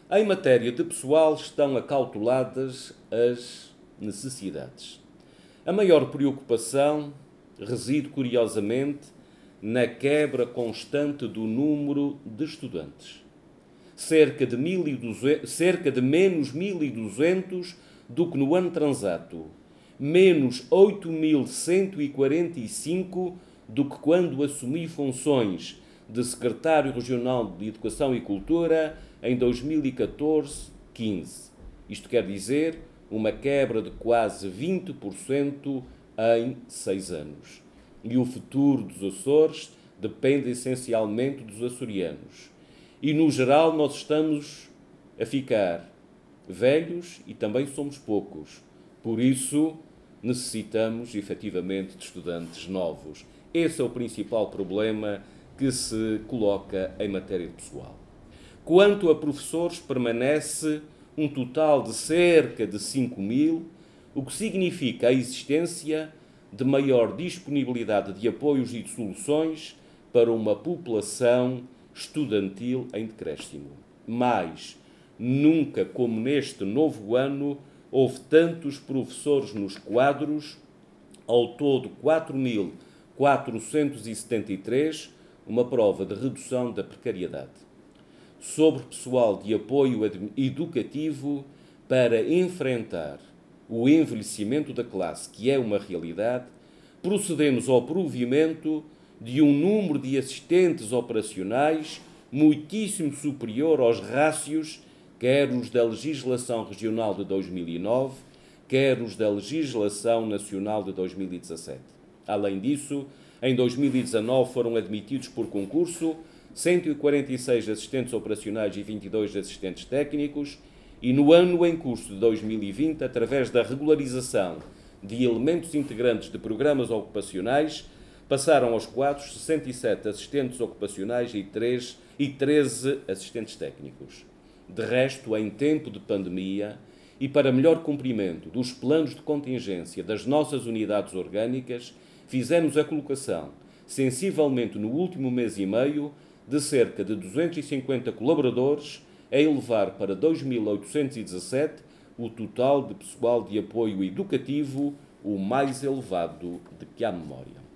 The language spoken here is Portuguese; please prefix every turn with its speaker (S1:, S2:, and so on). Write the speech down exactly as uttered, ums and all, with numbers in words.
S1: Em matéria de pessoal, estão acauteladas as necessidades. A maior preocupação reside, curiosamente, na quebra constante do número de estudantes. Cerca de, mil e duzentos, cerca de menos mil e duzentos do que no ano transato, menos oito mil cento e quarenta e cinco do que quando assumi funções de Secretário Regional de Educação e Cultura em dois mil e catorze quinze. Isto quer dizer uma quebra de quase vinte por cento em seis anos. E o futuro dos Açores depende essencialmente dos açorianos. E, no geral, nós estamos a ficar velhos e também somos poucos. Por isso, necessitamos, efetivamente, de estudantes novos. Esse é o principal problema que se coloca em matéria de pessoal. Quanto a professores, permanece um total de cerca de cinco mil, o que significa a existência de maior disponibilidade de apoios e de soluções para uma população estudantil em decréscimo. Mas, nunca como neste novo ano, houve tantos professores nos quadros, ao todo quatro mil quatrocentos e setenta e três, uma prova de redução da precariedade. Sobre pessoal de apoio educativo, para enfrentar o envelhecimento da classe, que é uma realidade, procedemos ao provimento de um número de assistentes operacionais muitíssimo superior aos rácios, quer os da legislação regional de dois mil e nove, quer os da legislação nacional de dois mil e dezassete. Além disso, em dois mil e dezanove foram admitidos por concurso cento e quarenta e seis assistentes operacionais e vinte e dois assistentes técnicos, e no ano em curso de dois mil e vinte, através da regularização de elementos integrantes de programas ocupacionais, passaram aos quadros sessenta e sete assistentes ocupacionais e, três, e treze assistentes técnicos. De resto, em tempo de pandemia e para melhor cumprimento dos planos de contingência das nossas unidades orgânicas, fizemos a colocação, sensivelmente no último mês e meio, de cerca de duzentos e cinquenta colaboradores, a elevar para dois mil oitocentos e dezassete o total de pessoal de apoio educativo, o mais elevado de que há memória.